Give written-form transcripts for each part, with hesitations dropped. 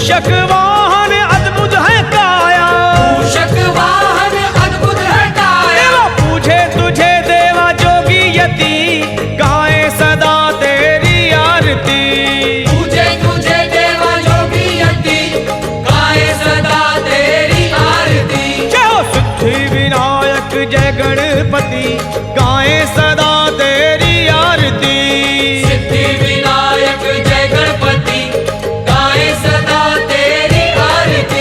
मूषक वाहन अद्भुत है काया, मूषक वाहन अद्भुत है काया। देवा पूछे तुझे देवा जोगी यति, गाए सदा तेरी आरती। पूछे तुझे देवा जोगी यति, गाए सदा तेरी आरती। जय हो सिद्धि विनायक जय गणपति, गाए सदा तेरी आरती। सिद्धि विनायक जय गणपति, गाए सदा तेरी आरती।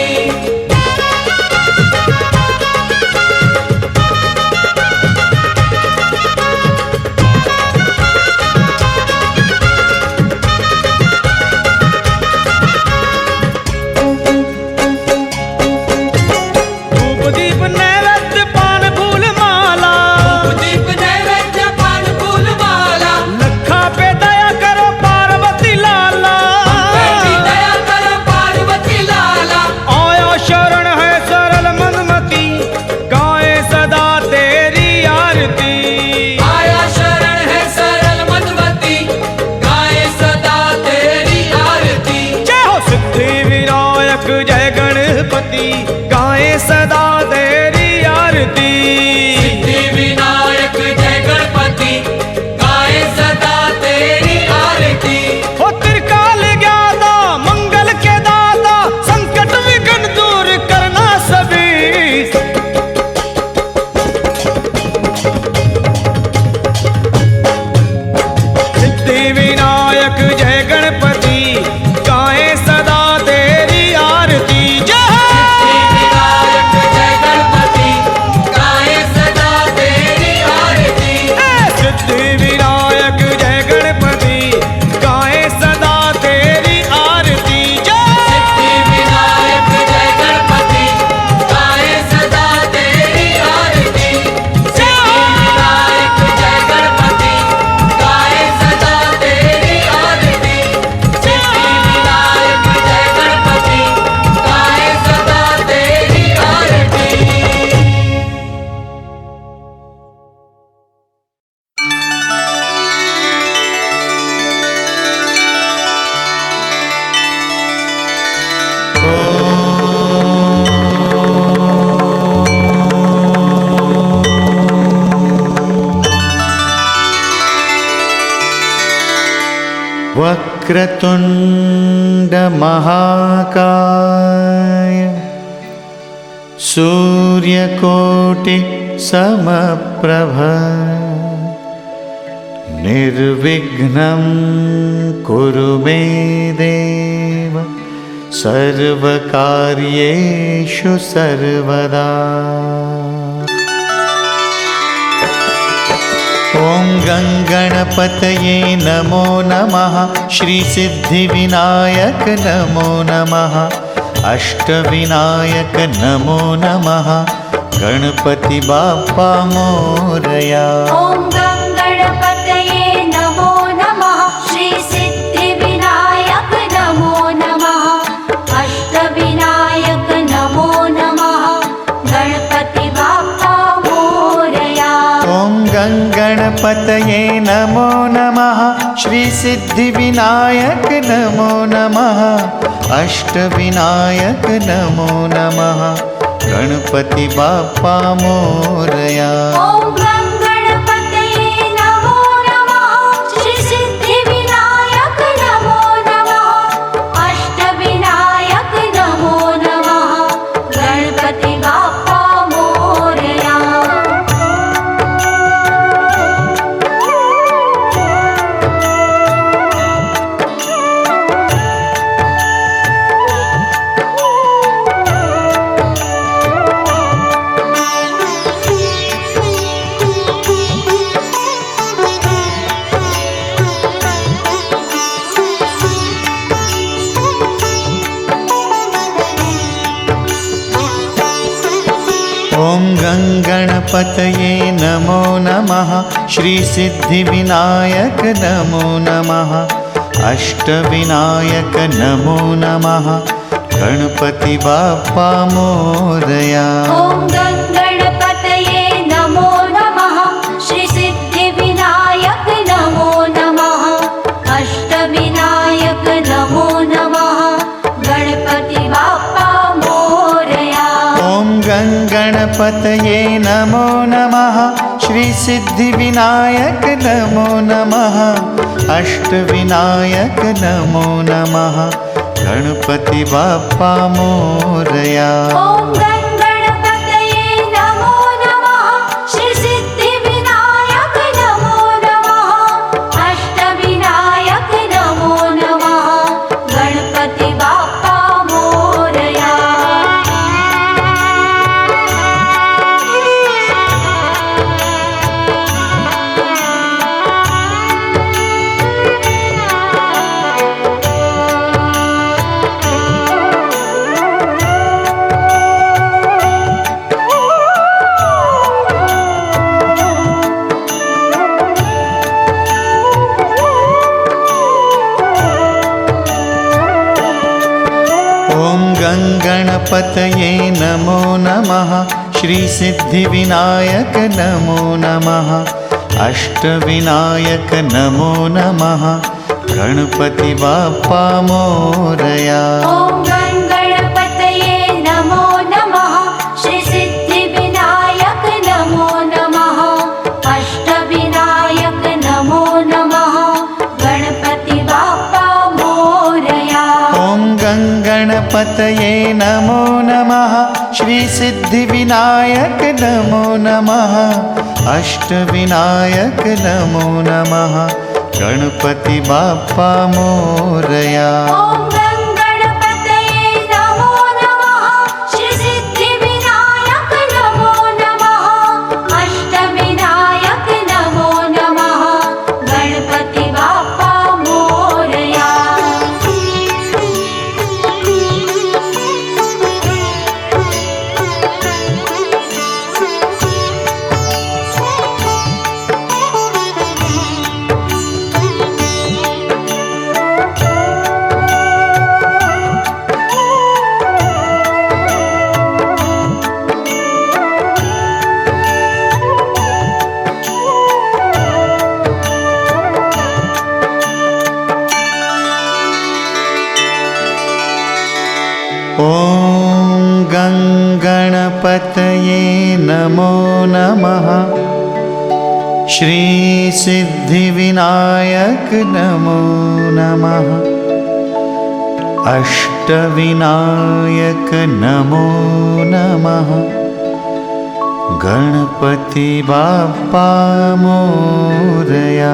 धूप दीप नैवेद्य पान फूल माला, दीप नैवेद्य पान फूल माला। लखा पे दया करो पार्वती लाला। बेटी दया करो पार्वती लाला। आया शरण है सरल मनमती, गाए सदा तेरी आरती। आया शरण है सरल मनमती, गाए सदा तेरी आरती। जय हो सिद्धि विनायक जय गणपति, गाए सदा तेरी आरती। सिद्धि विनायक जय गणपति, गाए सदा तेरी आरती। हो त्रिकाल ज्ञाता मंगल के दाता, संकट विघ्न दूर करना सभी। सिद्धि विनायक जय गणपति, गाए सदा तेरी आरती। जय विनायक जय गणपति, गाए सदा तेरी आरती। सिद्धि विनायक जय गणपति, गाए सदा तेरी आरती। सिद्धि विनायक जय गणपति, गाए सदा तेरी आरती। सिद्धि विनायक जय गणपति, गाए सदा तेरी आरती। सिद्धि विनायक जय गणपति, गाए सदा तेरी आरती। वक्रतुंड महाकाय, सूर्यकोटि समप्रभ, निर्विघ्नं कुरु मे देव, सर्वकार्येषु सर्वदा। ॐ गणपतये नमो नमः, श्री सिद्धिविनायक नमो नमः, अष्टविनायक नमो नमः, गणपति बाप्पा मोरया। ॐ गणपतये नमो नमः, श्री सिद्धिविनायक नमो नमः, अष्टविनायक नमो नमः, गणपति बाप्पा मोरया। ॐ गणपतये नमो नमः, श्री सिद्धिविनायक नमो नमः, अष्टविनायक नमो नमः, गणपति बाप्पा मोरया। ॐ गणपतये नमो नमः, श्री सिद्धिविनायक नमो नमः, अष्टविनायक नमो नमः, गणपति बाप्पा मोरया। ॐ गणपतये नमो नमः, श्री सिद्धिविनायक नमो नमः, अष्टविनायक नमो नमः, गणपति बाप्पा मोरया। ॐ गणपतये नमो नमः, श्री सिद्धिविनायक नमो नमः, अष्टविनायक नमो नमः, गणपति श्रीसिद्धिविनायक नमो नमः अष्टविनायक नमो नमः गणपति बाप्पा मोरया। ॐ गणपतये नमो नमः श्री सिद्धिविनायक नमो नमः अष्टविनायक नमो नमः गणपति बाप्पा मोरया। गणपतये नमो नमः श्रीसिद्धिविनायक नमो नमः अष्टविनायक नमो नमः गणपति बाप्पा मोरया। ॐ गणपतये नमो नमः श्री सिद्धिविनायक नमो नमः अष्टविनायक नमो नमः गणपति बाप्पा मोरया। ॐ गणपतये नमो नमः श्रीसिद्धिविनायक नमो नमः अष्टविनायक नमो नमः गणपति बाप्पा मोरया। ॐ गणपतये नमो नमः श्री सिद्धिविनायक नमो नमः अष्टविनायक नमो नमः गणपति बाप्पा मोरया। ॐ गणपतये नमो नमः श्रीसिद्धिविनायक नमो नमः अष्टविनायक नमो नमः गणपति बाप्पा मोरया।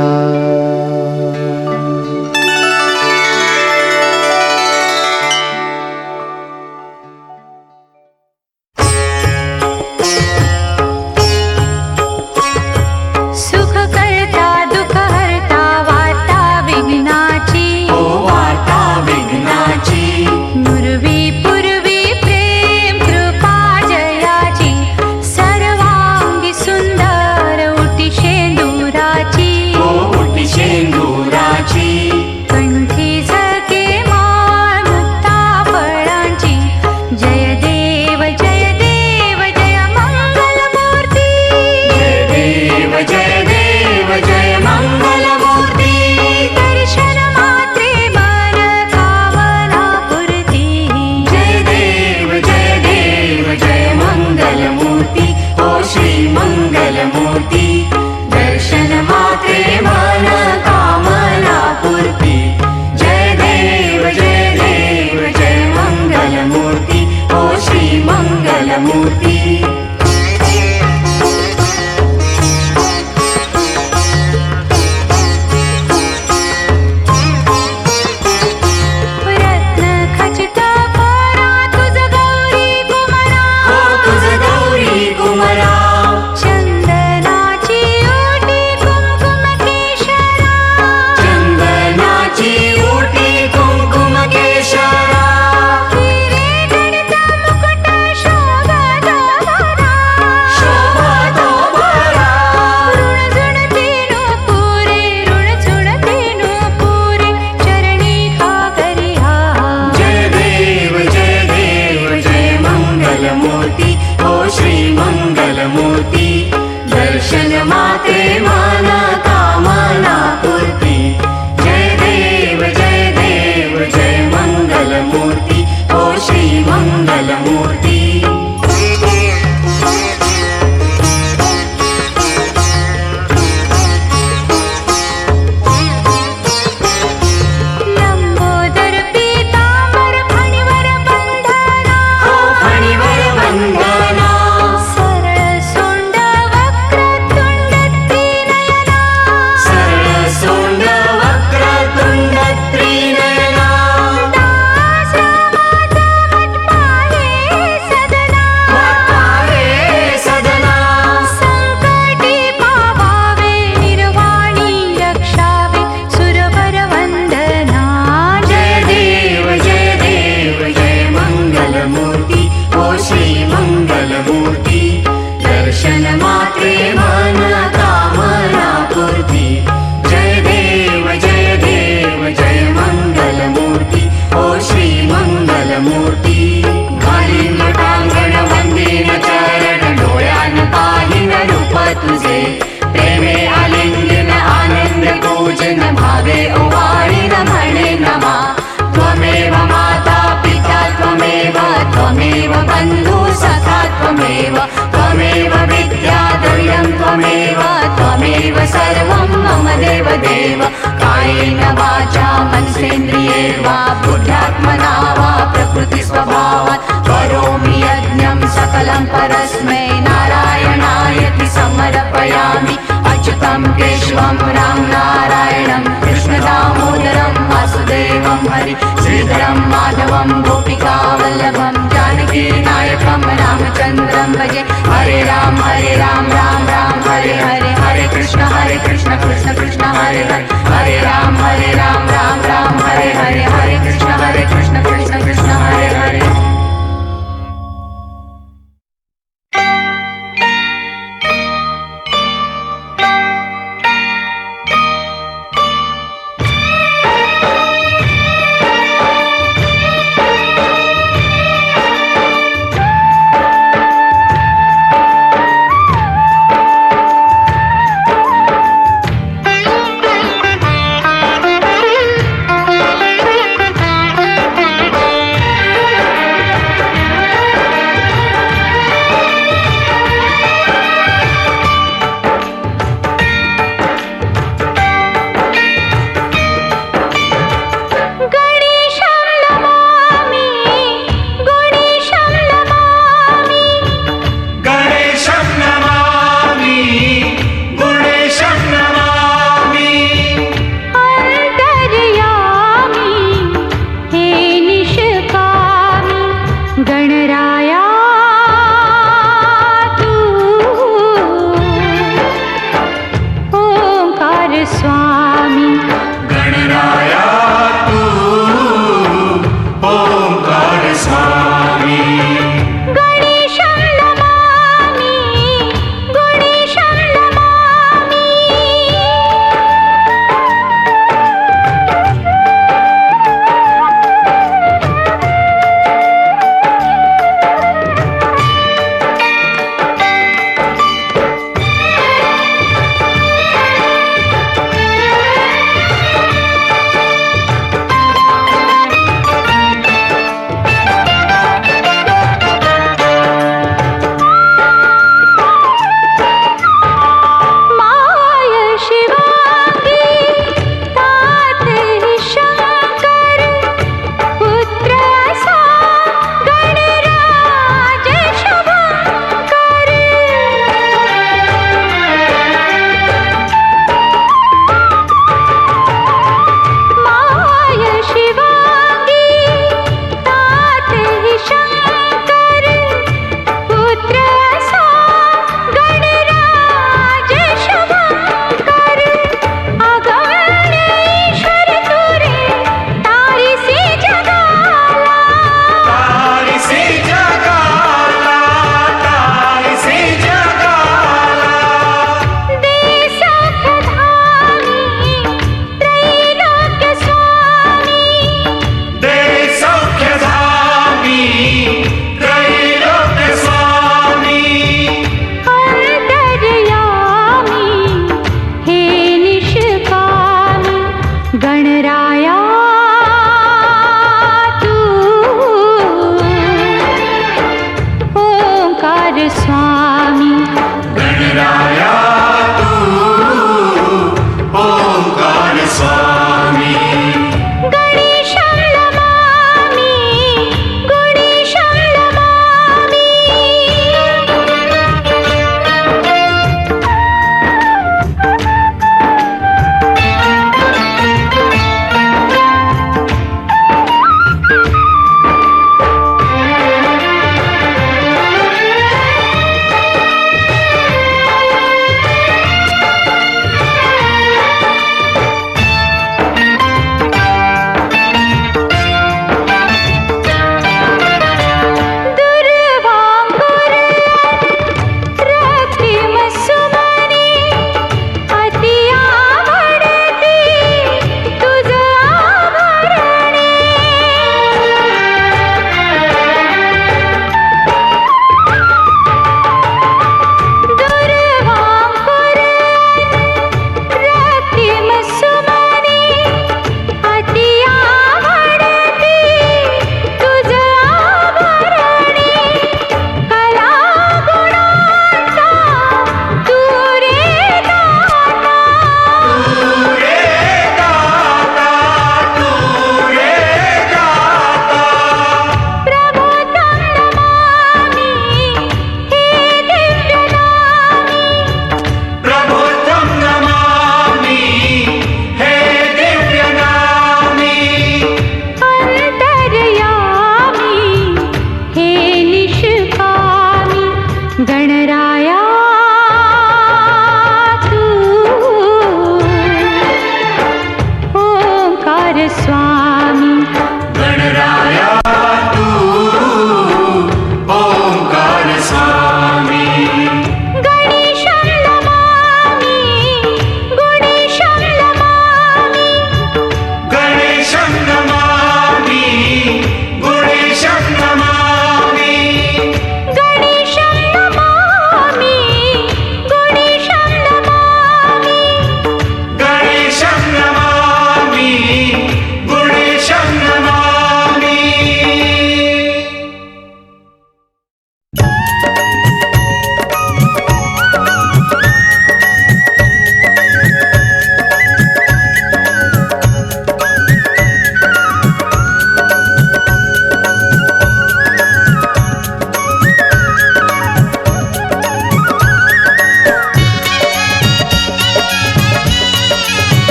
प्रकृति स्वभावात् करोमि यज्ञं सकलं परस्मै नारायणायति समर्पयामि अच्युतं केशवं राम नारायणं कृष्णदामोदरं वासुदेवं हरि श्रीधरं माधवं गोपिकावल्लभं जानकीनायकं रामचन्द्रं भजे हरे राम राम राम हरे हरे हरे कृष्ण कृष्ण कृष्ण हरे हरे हरे राम राम राम हरे हरे हरे कृष्ण कृष्ण कृष्ण हरे हरे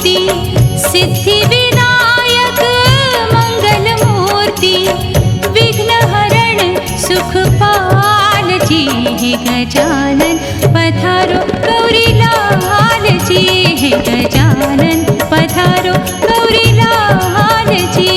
मूर्ति सिद्धि विनायक मंगल मूर्ति विघ्न हरण सुखपाल जी हे गजानन पधारो गौरी लाल जी हे गजानन पधारो गौरी लाल जी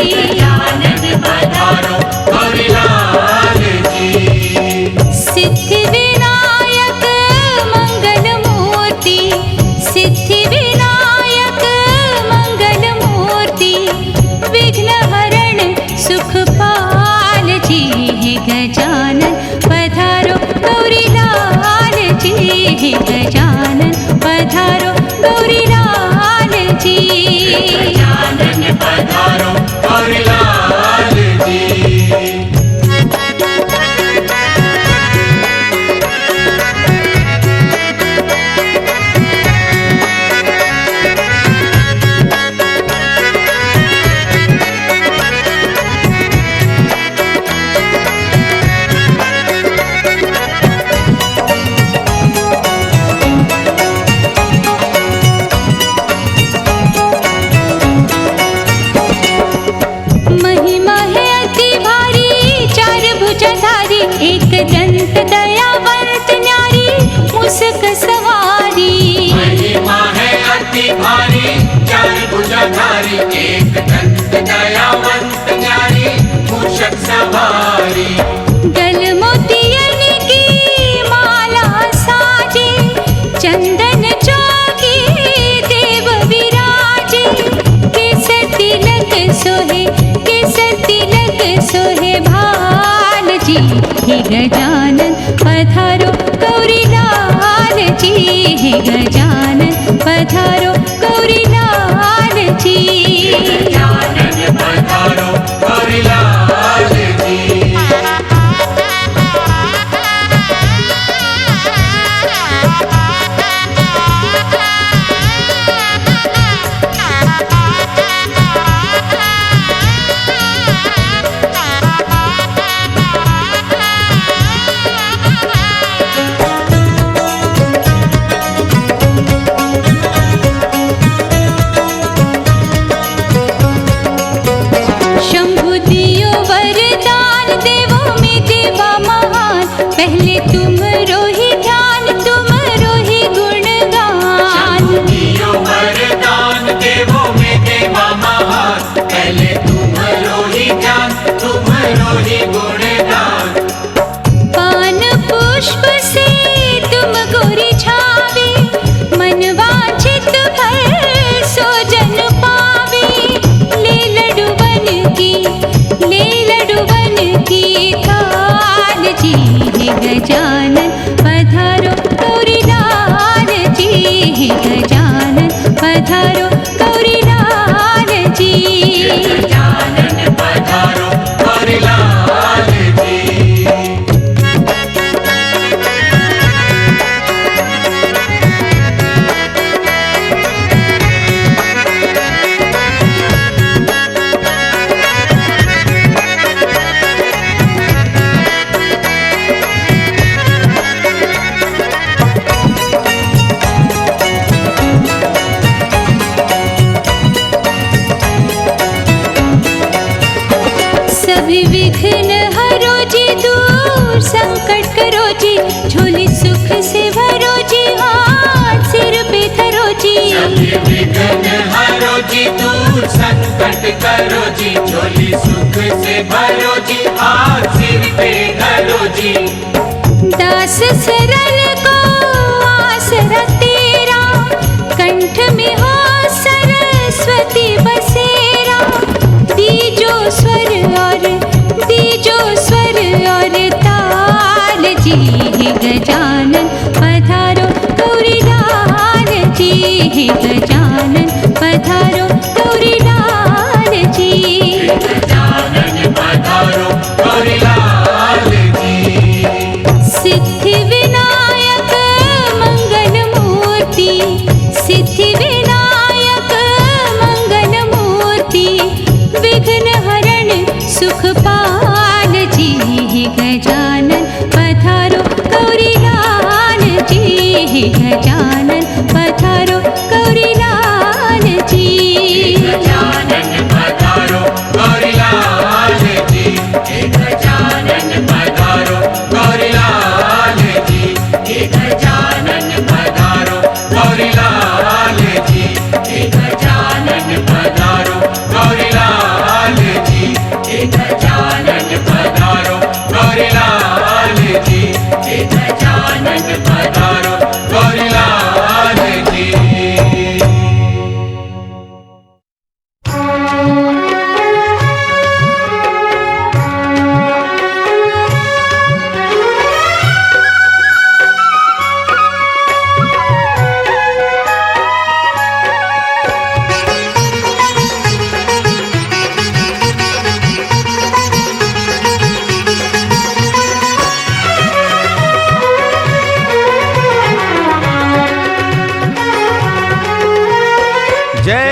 पधारो गौरी लाल जी। सिद्धि विनायक मंगल मूर्ति सिद्धि विनायक मंगल मूर्ति विघ्न हरण सुखपाल जी हे गजानन पधारो गौरी लाल जी हे गजानन पधारो गौरी लाल जी गजानन पधारो गौरी लाल जी। महिमा है अति भारी चार भुजधारी एक दंत दयावंत न्यारी मुस्क सवारी महिमा है अति भारी चार भुजधारी एक दंत दयावंत न्यारी मूषक सवारी। गल मोतियन की माला साजे चंदन चौकी देव विराजे केसर तिलक सोहे केसर तिलक सोहे भाल जी हे गजानन पधारो गौरी लाल जी हे गजानन पधारो गौरी लाल जी गजानन पधारो गौरी लाल जी। शंभु दियो वरदान देवों में देवा महान पहले तुम रोहि ध्यान तुम रोहि गुणगान दियो वरदान देवों में देवा महान पहले तुम रोहि ज्ञान तुम रोहि गुणगान। पान पुष्प से तुम गोरी छावे मन वांछित फल सोजन पावे ले लडुवन की थाल जी हे गजानन पधारो गौरी लाल जी हे गजानन पधारो गौरी लाल जी गजानन पधारो गौरी लाल जी। सभी विघ्न हरो जी दूर संकट करो जी झोली सुख से भरो जी हाथ सिर पे धरो जी सभी विघ्न हरो जी दूर संकट करो जी झोली सुख से भरो जी हाथ सिर पे धरो जी। दास सरल को आसरा तेरा कंठ में हो सरस्वती बसेरा दीजो स्वर और ताल जी हे गजानन पधारो गौरी लाल जी हे गजानन पधारो गौरी लाल जी गजानन पधारो गौरी लाल जी। सिद्धि विनायक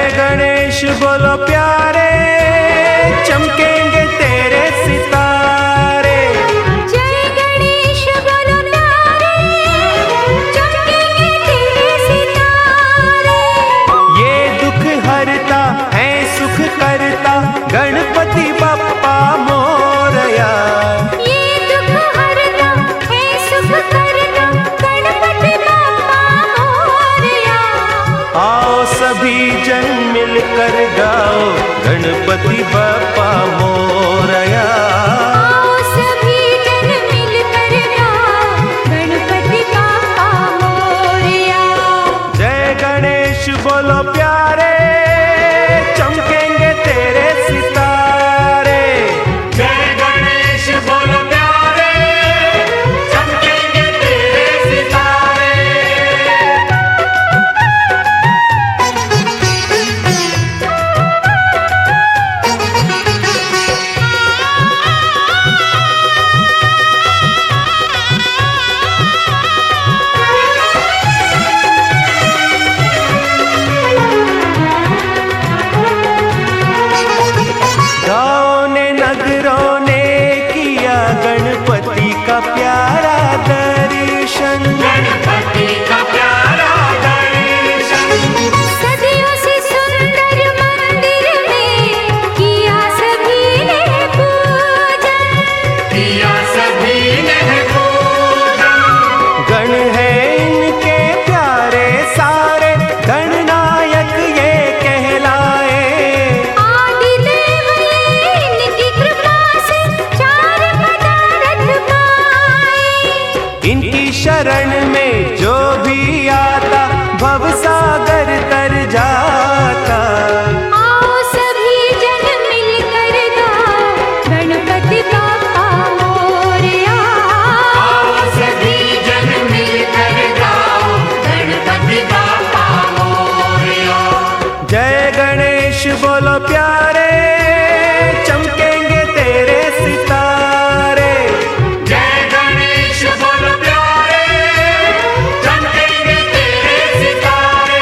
गणेश बोलो प्यारे, चमकेंगे तेरे सितारे। जय गणेश बोलो प्यारे, चमकेंगे तेरे सितारे। ये दुख हरता है सुख करता गणपति बप्पा मोरया। ये दुख हरता है सुख करता गणपति बप्पा मोरया। आओ सभी जन मिलकर गाओ गणपति बप्पा मोरया। आओ सभी जन मिलकर गाओ गणपति बप्पा मोरया। जय गणेश बोलो प्यारे, चमकेंगे तेरे सितारे। जय गणेश बोलो प्यारे, चमकेंगे तेरे सितारे। गाँव ने नगरों ने किया गणपति का प्यारा दर्शन। गणपति का प्यारा दर्शन, सदियों से सुंदर मंदिर में किया सभी ने पूजन। किया सभी ने पूजन। गण है इनके प्यारे सारे, गणनायक ये कहलाए। आदि देव ये इनकी कृपा से चार पदार्थ पाए। इनकी शरण में जो भी आता भव सागर तर जाता। आओ सभी जन मिलकर गाओ गणपति बप्पा मोरया। आओ सभी जन मिलकर गाओ गणपति बप्पा मोरया। जय गणेश बोलो प्यारे, चमकेंगे तेरे सितारे। जय गणेश बोलो प्यारे, चमकेंगे तेरे सितारे।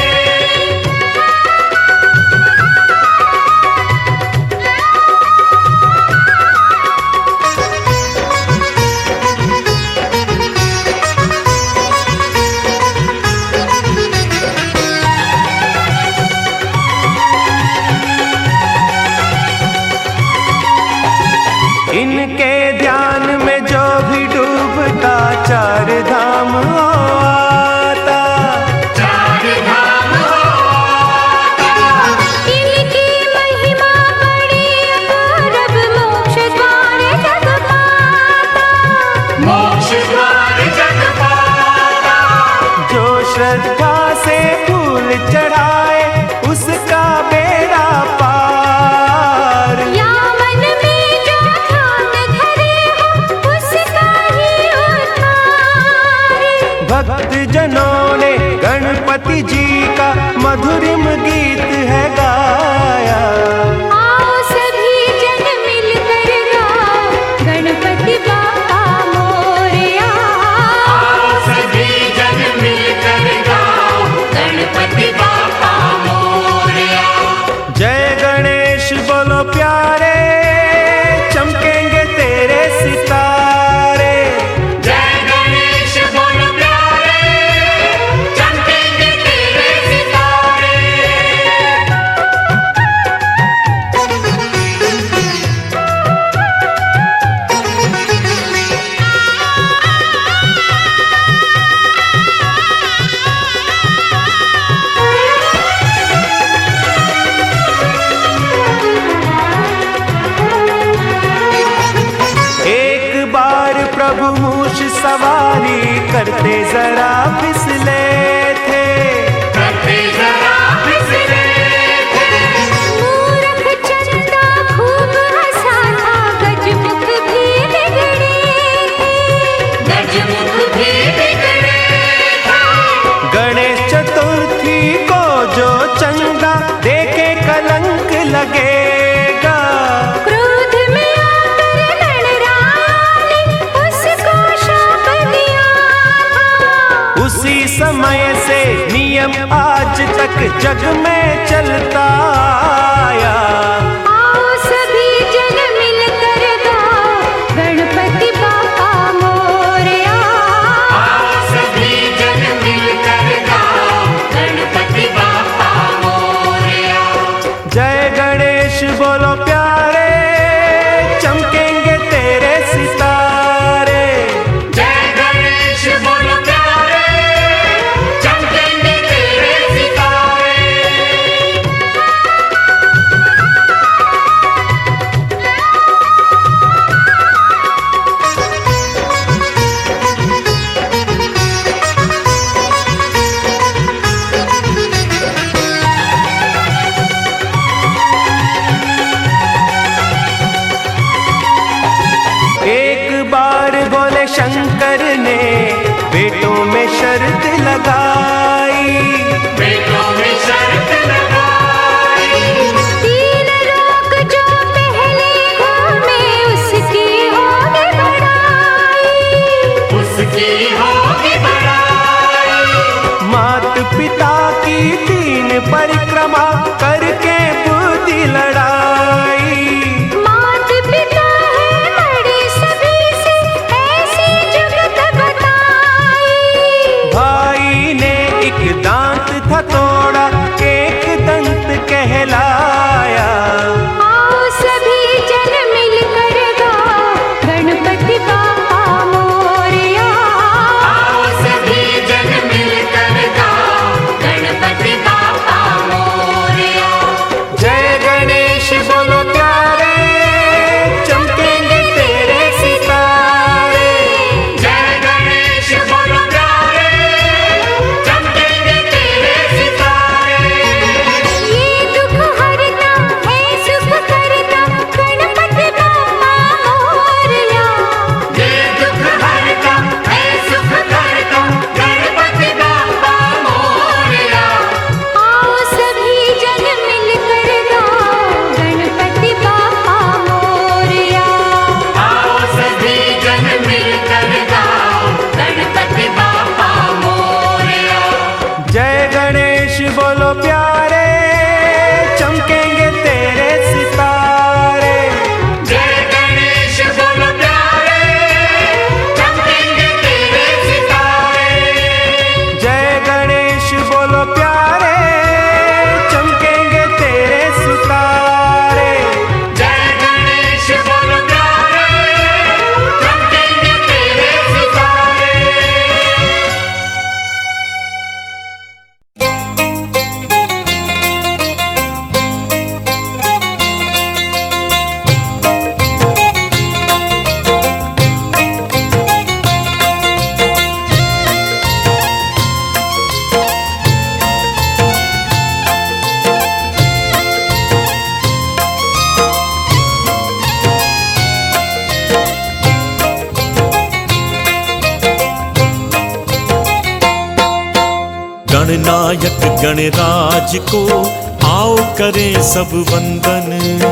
इनके ध्यान में जो भी डूबता चार धाम हो आता। चार धाम होता, इनकी महिमा बड़ी अपूर्व, मोक्ष द्वार जग पाता। मोक्ष द्वार जग पाता। जो श्रद्धा से फूल चढ़ाए उसका बेड़ा पार। या मन में जो ध्यान धरे हो उसका ही उद्धार। भक्त जनों ने गणपति जी का मधुरिम गीत है गाया। आओ सभी जन मिलकर गाओ गणपति बप्पा मोरया। आओ सभी जन मिलकर गाओ गणपति बप्पा मोरया। जय गणेश बोलो प्यारे, चमकेंगे तेरे सितारे। जय गणेश बोलो प्यारे, चमकेंगे तेरे सितारे। एक बार प्रभु मूष सवारी करते जरा फिसले थे। करते जरा फिसले थे, मूरख चंदा खूब हंसा था, गजमुख भी बिगड़े थे। गजमुख भी बिगड़े थे। गणेश चतुर्थी को जो चंदा देखे कलंक लगेगा। क्रोध में आकर गणराज ने उसको शाप दिया था। उसी समय से नियम आज तक जग में चलता आया। आओ सभी जन मिलकर गाओ गणपति बाप्पा मोरया। आओ सभी जन मिलकर गाओ गणपति बाप्पा मोरया। जय गणेश बोलो प्यारे, चमकेंगे तेरे सितारे। जय गणेश बोलो प्यारे, चमकेंगे तेरे सितारे। एक बार बोले शंकर ने बेटों में शर्त लगाई। बेटों में शर्त लगाई। तीन लोग जो पहले घूमे उसकी होगी बड़ाई। उसकी होगी बड़ाई। मात पिता की तीन परिक्रमा करके बुद्धि लड़ाई। मात पिता है बड़ी सभी से ऐसी जुगत बताई। भाई ने एक दांत था तोड़ा, एक दंत कहलाया। आओ सभी जन मिलकर गाओ गणपति बाप्पा मोरया। आओ सभी जन मिलकर गाओ गणपति बाप्पा मोरया। जय गणेश बोलो प्यारे, चमकेंगे तेरे सितारे। जय गणेश बोलो प्यारे, चमकेंगे तेरे सितारे। ये दुख हरता है सुख करता गणपति बाप्पा मोरया। ये दुख हरता है सुख करता गणपति बाप्पा मोरया। आओ सभी जन मिलकर गाओ गणपति बाप्पा मोरया। आओ सभी जन मिलकर गाओ गणपति बाप्पा मोरया। जय गणेश बोलो प्यारे, चमकेंगे तेरे सितारे। जय गणेश बोलो प्यारे, चमकेंगे तेरे सितारे। जय गणेश बोलो प्यारे, चमकेंगे तेरे सितारे। जय गणेश बोलो प्यारे, चमकेंगे तेरे सितारे। गणनायक गणराज को आओ करें सब वंदन।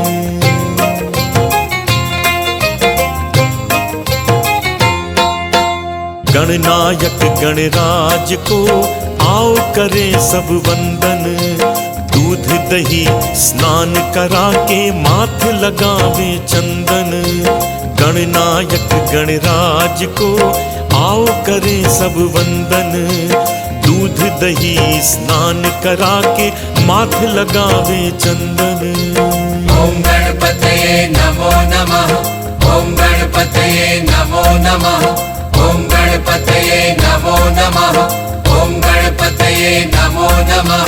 गणनायक गणराज को आओ करें सब वंदन। दूध दही स्नान करा के माथ लगावे चंदन। गणनायक गणराज को आओ करें सब वंदन। दूध दही स्नान करा के माथ लगावे चंदन। ओम गणपतये नमो नमः। ओम गणपतये नमो नमः। ओम गणपतये नमो नमः। ओम गणपतये नमो नमः।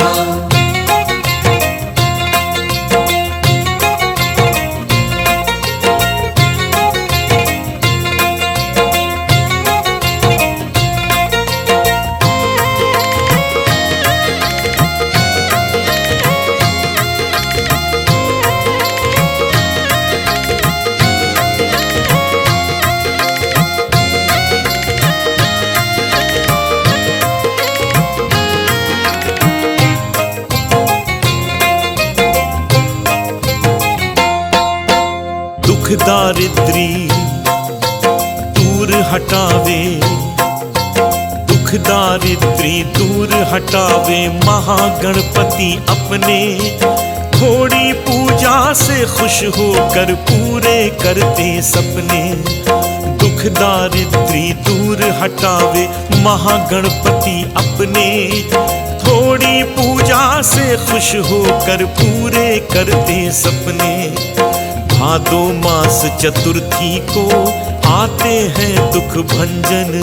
दुख दारिद्री दूर हटावे। दुख दुख दारिद्री दूर हटावे महागणपति अपने, थोड़ी पूजा से खुश होकर पूरे करते सपने। दुख दारिद्री दूर हटावे महागणपति अपने, थोड़ी पूजा से खुश होकर पूरे करते सपने। भादो मास चतुर्थी को आते हैं दुख भंजन,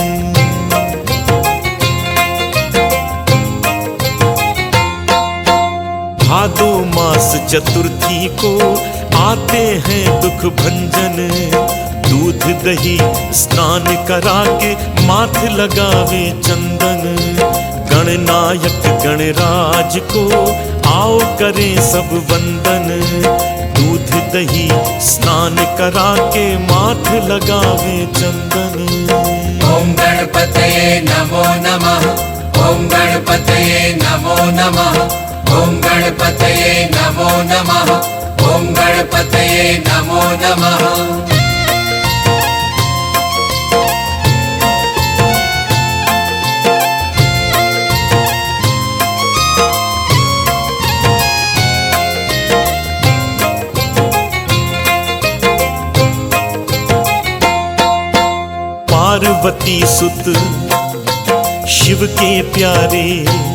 भादो मास चतुर्थी को आते हैं दुख भंजन। दूध दही स्नान करा के माथ लगावे चंदन, गणनायक गणराज को आओ करें सब वंदन। दूध दही स्नान करा के माथ लगावे चंदन। ओम गणपतये नमो नमः, ओम गणपतये नमो नमः, ओम गणपतये नमो नमः, ओम गणपतये नमो नमः। पार्वती सुत शिव के प्यारे,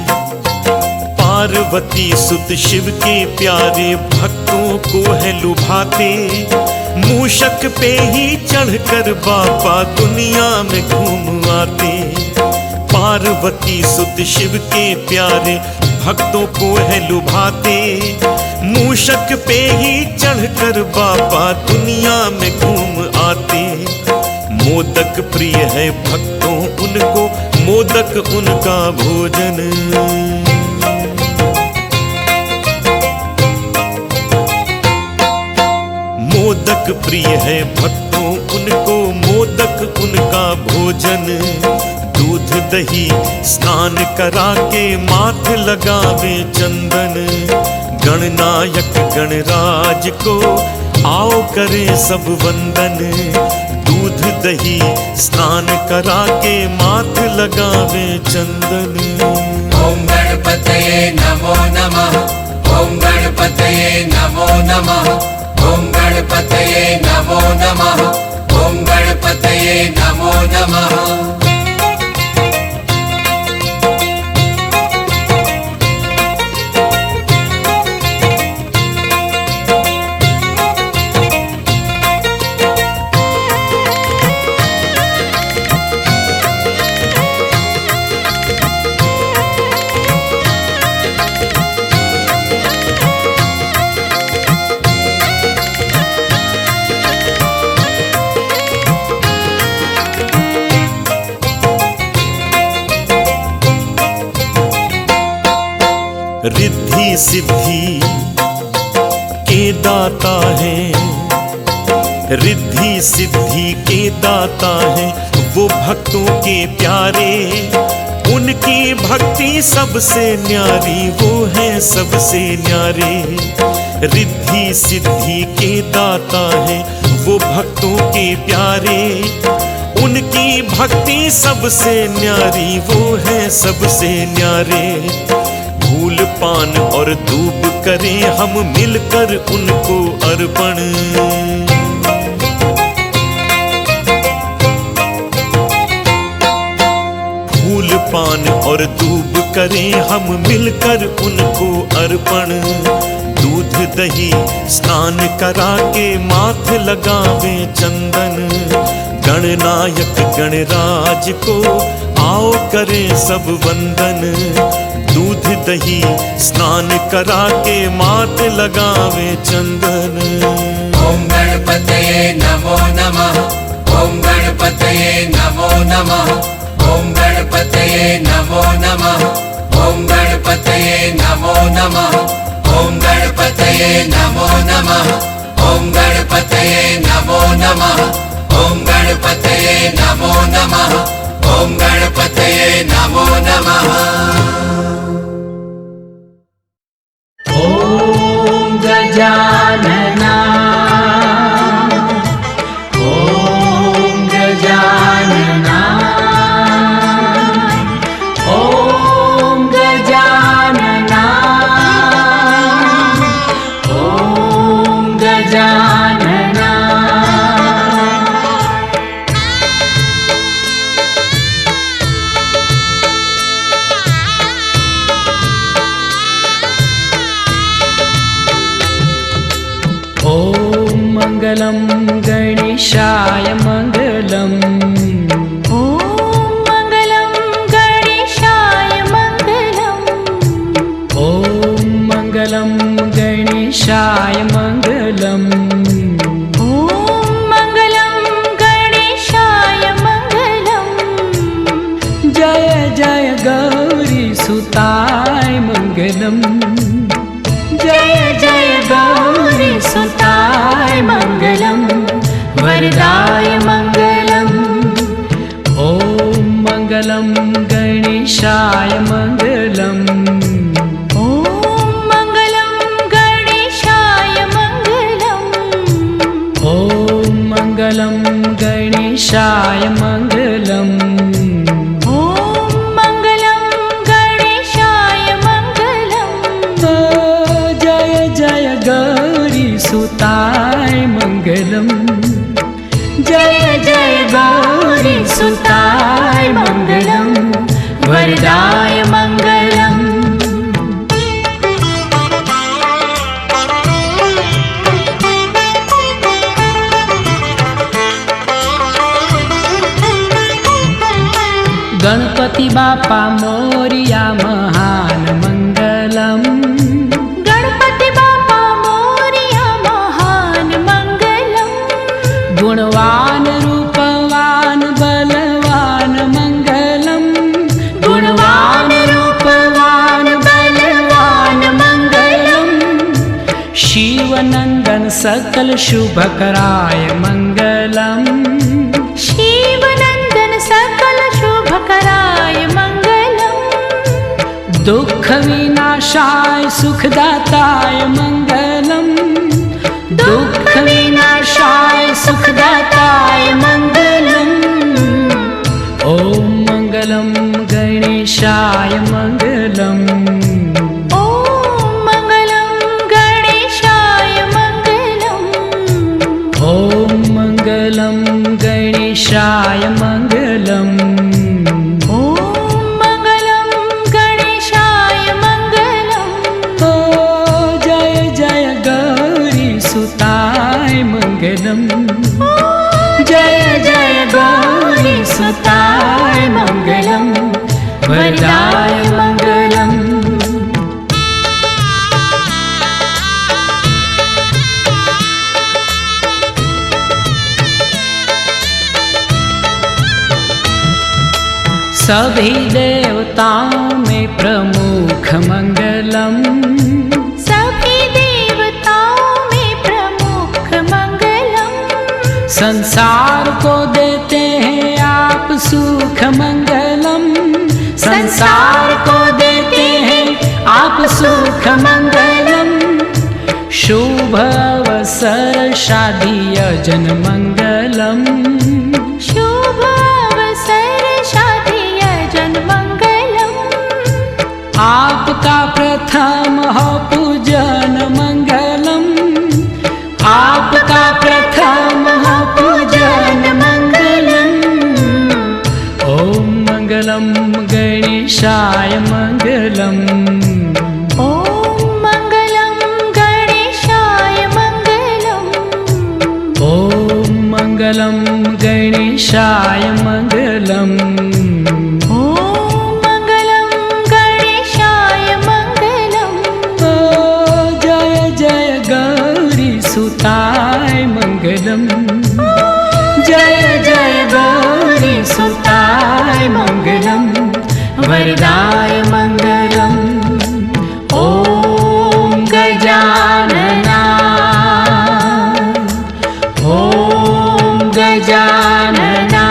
पार्वती सुत शिव के प्यारे भक्तों को है लुभाते। मूषक पे ही चढ़कर बाबा दुनिया में घूम आते। पार्वती सुत शिव के प्यारे भक्तों को है लुभाते। मूषक पे ही चढ़कर बाबा दुनिया में घूम आते। मोदक प्रिय है भक्तों उनको, मोदक उनका भोजन। मोदक प्रिय है भक्तों उनको, मोदक उनका भोजन। दूध दही स्नान करा के माथ लगावे चंदन। गणनायक गणराज को आओ करें सब वंदन। दूध दही स्नान करा के माथ लगावे चंदन। ओम गणपतये नमो नमः, ओम गणपतये नमो नमः, ओम गणपतये नमो नमः, ओम गणपतये नमो नमः। रिद्धि सिद्धि के दाता है, रिद्धि सिद्धि के दाता है वो भक्तों के प्यारे। उनकी भक्ति सबसे न्यारी, वो है सबसे न्यारे। रिद्धि सिद्धि के दाता है वो भक्तों के प्यारे। उनकी भक्ति सबसे न्यारी, वो है सबसे न्यारे। फूल पान और धूप करें हम मिलकर उनको अर्पण। फूल पान और धूप करें हम मिलकर उनको अर्पण। दूध दही स्नान करा के माथ लगावे चंदन। गणनायक गणराज को आओ करें सब वंदन। दूध दही स्नान करा के माथ लगावे चंदन। ओम गणपतये नमो नमः, ओम गणपतये नमो नमः, ओम गणपतये नमो नमः, ओम गणपतये नमो नमः, ओम गणपतये नमो नमः, ओम गणपतये नमो नमः, ओम गणपतये नमो नमः, ओम गणपतये नमो नमः। ओम गजानना, ओम गजानना, मंगलम गणेशाय मंगलम। ॐ मंगलं गणेशाय मंगलम्। ॐ मंगलम गणेशाय मंगलम। ॐ मंगलं गणेशाय मंगलम्। जय जय गौरी सुताय मंगलम। जय जय गौरी सुताय मंगलम् वरदाय मंगलम्। ॐ मंगलम गणेशाय मंगलम। ॐ मंगलं गणेशाय मंगलम्। ॐ मंगलम गणेशाय मंगलम। ॐ मंगलं गणेशाय मंगलम्। जय जय गौरी सुताय मंगलम। जय जय गौरी सुताय मंगलम् वरदाय मंगलम्। गणपति बापा मोरिया महान मंगलम। गणपति बापा मोरिया महान मंगलम्। गुणवान रूपवान बलवान मंगलम। गुणवान रूपवान बलवान मंगलम्। शिवनंदन सकल शुभकराय मंगलम। शिवनंदन सकल शुभकराय मंगलम्। दुख विनाशाय सुखदाताय मंगलम। दुख विनाशाय सुखदाताय मंगलम। ॐ मंगलम गणेशाय मंगलम। ॐ मंगलं गणेशाय मंगलम्। ॐ मंगलम गणेशाय मंगलम। ॐ मंगलं गणेशाय मंगलम्। जय जय गौरी सुताय मंगलम। जय जय गौरी सुताय मंगलम् वरदाय मंगलम्। सभी देवताओं में प्रमुख मंगलम। सभी देवताओं में प्रमुख मंगलम्। संसार को देते हैं आप सुख मंगलम। संसार को देते हैं आप सुख मंगलम। शुभ अवसर शादी यजन मंगलम। शुभ अवसर शादी यजन मंगलम्। आपका प्रथम हो पूजन मंगलम। आपका प्रथम हो पूजन मंगलम। ॐ मंगलम गणेशाय मंगलम। ॐ मंगलं गणेशाय मंगलम्। ॐ मंगलम गणेशाय मंगलम। ॐ मंगलं गणेशाय मंगलम्। जय जय गौरी सुताय मंगलम। जय जय गौरी सुताय मंगलम् वरदाय मंगलम्। ॐ गजानना ॐ गजानना।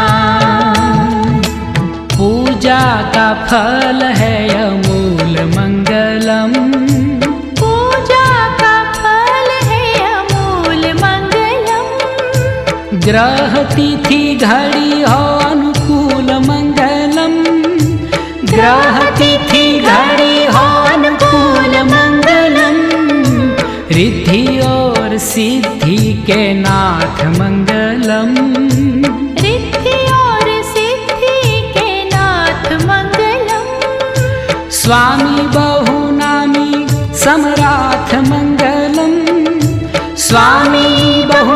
पूजा का फल है अमूल मंगलम। पूजा का फल है अमूल मंगलम्। ग्रह तिथि घड़ी हो अनुकूल मंगलम। ग्रह तिथि घड़ी हो अनुकूल मंगलम। रिद्धि और सिद्धि के नाथ मंगलम। रिद्धि और सिद्धि के नाथ मंगलम्। स्वामी बहुनामी सम्राट मंगलम। स्वामी बहु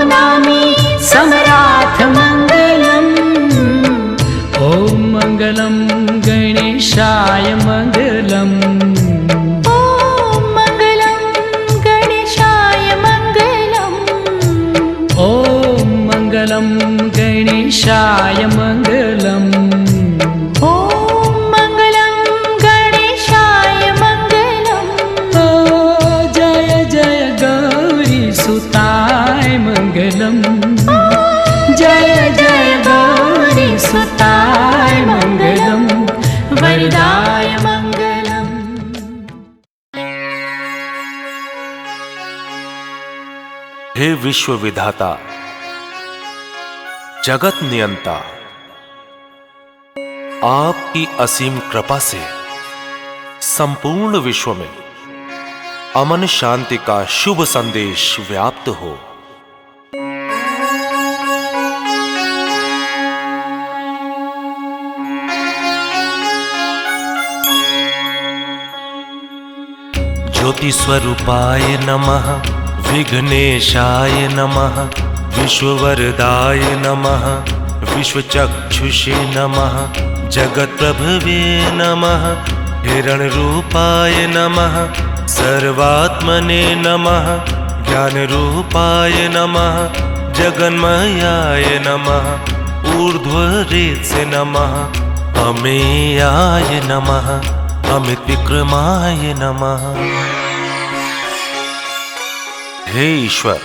मङ्गलं गणेशाय मङ्गलम् ॐ मङ्गलं गणेशाय मङ्गलम् ओ जय जय गौरीसुताय मङ्गलम् जय जय गौरीसुताय मङ्गलम् वरदाय मङ्गलम्। हे विश्व विधाता, जगत नियंता, आपकी असीम कृपा से संपूर्ण विश्व में अमन शांति का शुभ संदेश व्याप्त हो। ज्योति स्वरूपाय नमः, विघ्नेशाय नमः, विश्ववरदाय नमः, विश्वचक्षुषे नमः, जगत्प्रभवे नमः, हिरण्यरूपाय नमः, सर्वात्मने नमः, ज्ञानरूपाय नमः, जगन्मयाय नमः, ऊर्ध्वरेत्से नमः, अमेयाय नमः, अमित विक्रमाय नमः। हे ईश्वर,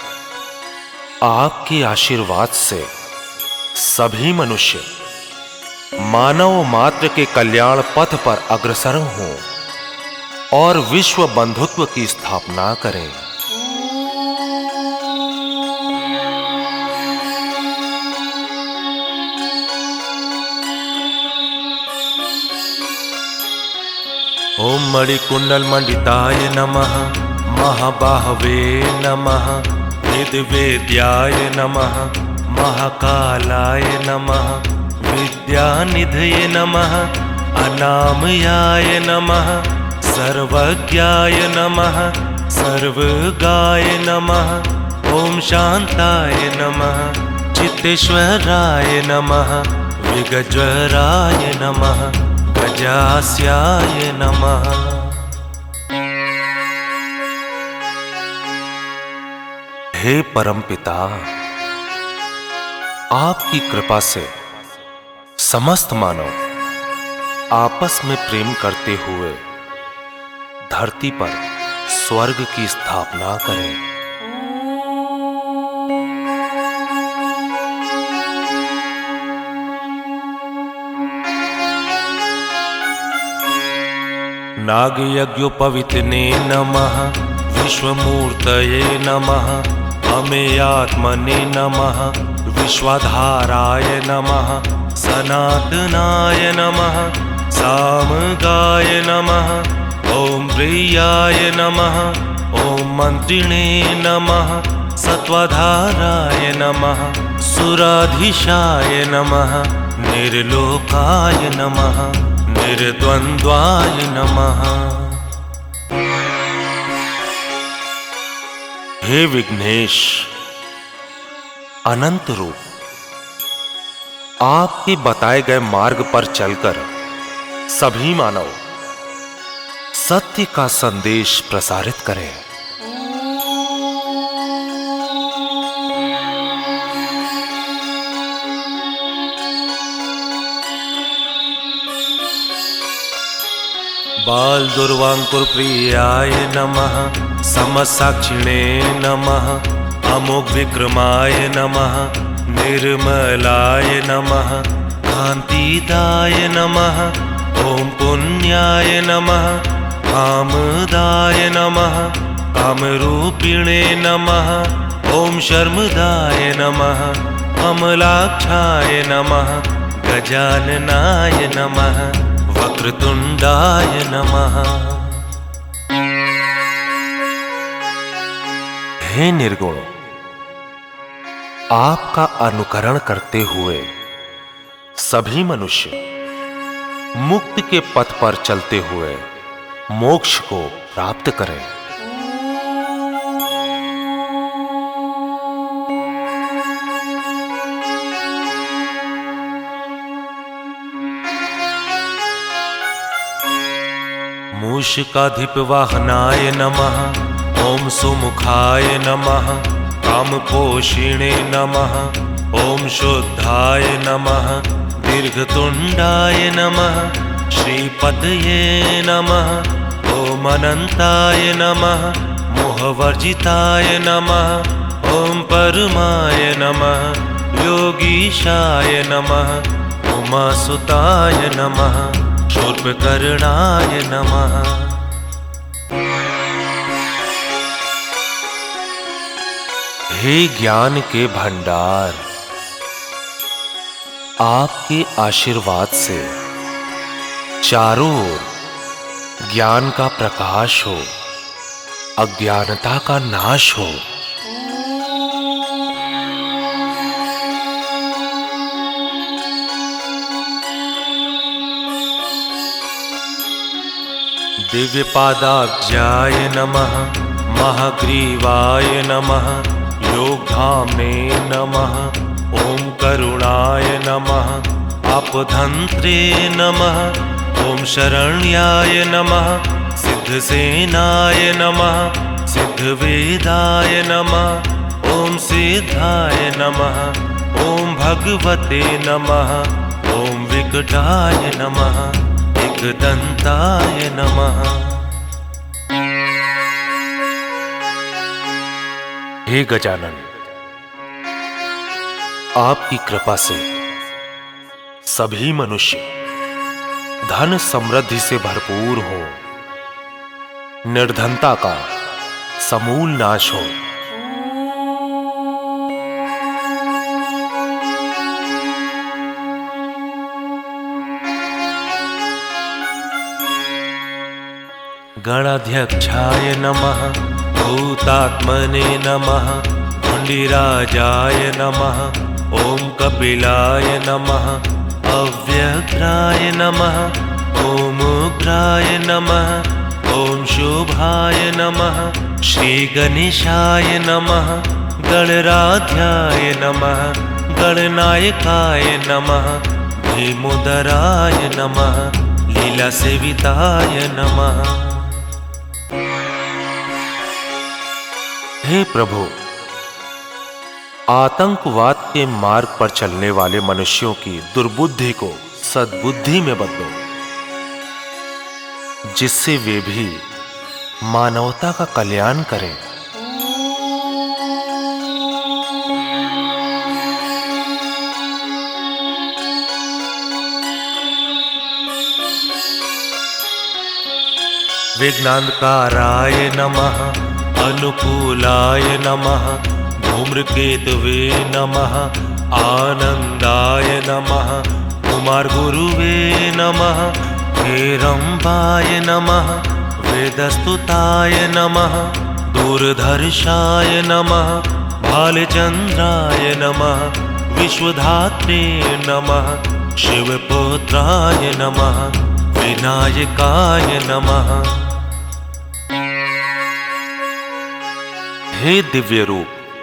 आपके आशीर्वाद से सभी मनुष्य मानव मात्र के कल्याण पथ पर अग्रसर हों और विश्व बंधुत्व की स्थापना करें। ओम मणिकुंडल मंडिताय नमः, महाबाहवे नमः, वेदवेद्याय नमः, महाकालाय नमः, विद्यानिधये नमः, अनामयाय नमः, सर्वज्ञाय नमः, सर्वगाय नमः, ओम शांताय नमः, चित्तेश्वराय नमः, विगज्वराय नमः, गजास्याय नमः। हे परमपिता, आपकी कृपा से समस्त मानव आपस में प्रेम करते हुए धरती पर स्वर्ग की स्थापना करें। नागयज्ञोपवीतने नमः, विश्वमूर्तये नमः, अमेयात्मने नमः, विश्वाधाराय नमः, सनातनाय नमः, सामगाय नमः, ओम प्रियाय नमः, ओम मंत्रिणे नमः, सत्वधाराय नमः, सुराधीशाय नमः, निर्लोकाय नमः, निर्द्वन्द्वाय नमः। हे विघ्नेश, अनंत रूप, आपके बताए गए मार्ग पर चलकर सभी मानव सत्य का संदेश प्रसारित करें। बाल दुर्वांकुर प्रियाय नमः, समसाक्षिणे नमः, अमोघ विक्रमाय नमः, निर्मलाय नमः, कांतिदाय नमः, ओम पुण्याय नमः, कामदाय नमः, कामरूपिणे नमः, ओम शर्मदाय नमः, कमलाक्षाय नमः, गजाननाय नमः, वक्रतुंडाय नमः। हे निर्गुण, आपका अनुकरण करते हुए सभी मनुष्य मुक्ति के पथ पर चलते हुए मोक्ष को प्राप्त करें। मूषिकाधिपवाहनाय नमः, ओम सुमुखाय नमः, कामपोषिणे नमः, ओम शुद्धाय नमः, दीर्घतुंडाय नमः, श्रीपतये नमः, ओम अनंताय नमः, मोहवर्जिताय नमः, ओम परमाय नमः, योगीशाय नमः, उमासुताय नमः, शूर्पकर्णाय नमः। हे ज्ञान के भंडार, आपके आशीर्वाद से चारों ओर ज्ञान का प्रकाश हो, अज्ञानता का नाश हो। दिव्यपादाब्जाय नमः, महाग्रीवाय नमः, योगधाम्ने नमः, ओम करुणाय नमः, आपधन्त्रे नमः, ओम शरण्याय नमः, सिद्धसेनाय नमः, सिद्धवेदाय नमः, ओम सिद्धाय नमः, ओम भगवते नमः, ओम विकटाय नमः, एकदन्ताय नमः। हे गजानन, आपकी कृपा से सभी मनुष्य धन समृद्धि से भरपूर हो, निर्धनता का समूल नाश हो। गणाध्यक्षाय नमः, भूतात्मने नमः, भुंडीराजाय नमः, ओम कपिलाय नमः, अव्यग्राय नमः, ओम उग्राय नमः, ओम शुभाय नमः, श्री गणेशाय नमः, गणराध्याय नमः, गणनायकाय नमः, भीमोदराय नमः, लीला सेविताय नमः। हे प्रभु, आतंकवाद के मार्ग पर चलने वाले मनुष्यों की दुर्बुद्धि को सद्बुद्धि में बदलो, जिससे वे भी मानवता का कल्याण करें। विघ्नांधकाराय नमः, अनुकूलाय नमः, धूम्रकेतवे नमः, आनंदाय नमः, कुमार गुरुवे नमः, हेरंबाय नमः, वेदस्तुताय नमः, दूरधर्षाय नमः, भालचंद्राय नमः, विश्वधात्रे नमः, शिवपुत्राय नमः, विनायकाय नमः। हे दिव्य रूप,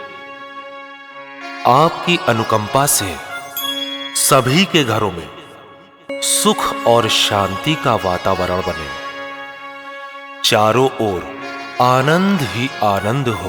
आपकी अनुकंपा से सभी के घरों में सुख और शांति का वातावरण बने, चारों ओर आनंद ही आनंद हो।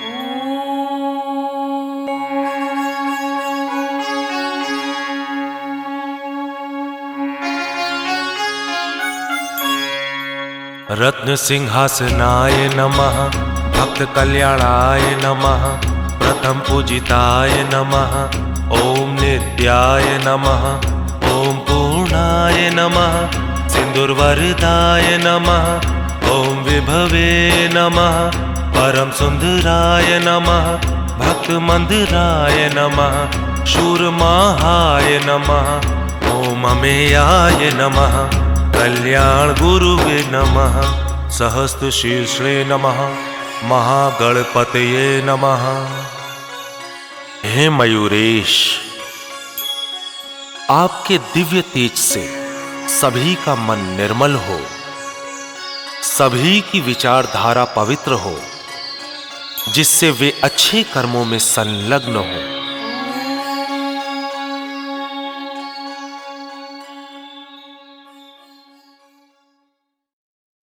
रत्न सिंहासनाय नमः, भक्त कल्याणाय नमः, प्रथम पूजिताय नमः, ओम नित्याय नमः, ओम पूर्णाय नमः, सिंदूरवरदाय नमः, ओम विभवे नमः, परम सुंदराय नमः, भक्त मंदिराय नमः, शूरमाहाय नमः, ओम अमेयाय नमः, कल्याण गुरुवे नमः, सहस्त्र शीर्षे नमः, महागणपतये नमः। हे मयूरेश, आपके दिव्य तेज से सभी का मन निर्मल हो, सभी की विचारधारा पवित्र हो, जिससे वे अच्छे कर्मों में संलग्न हो।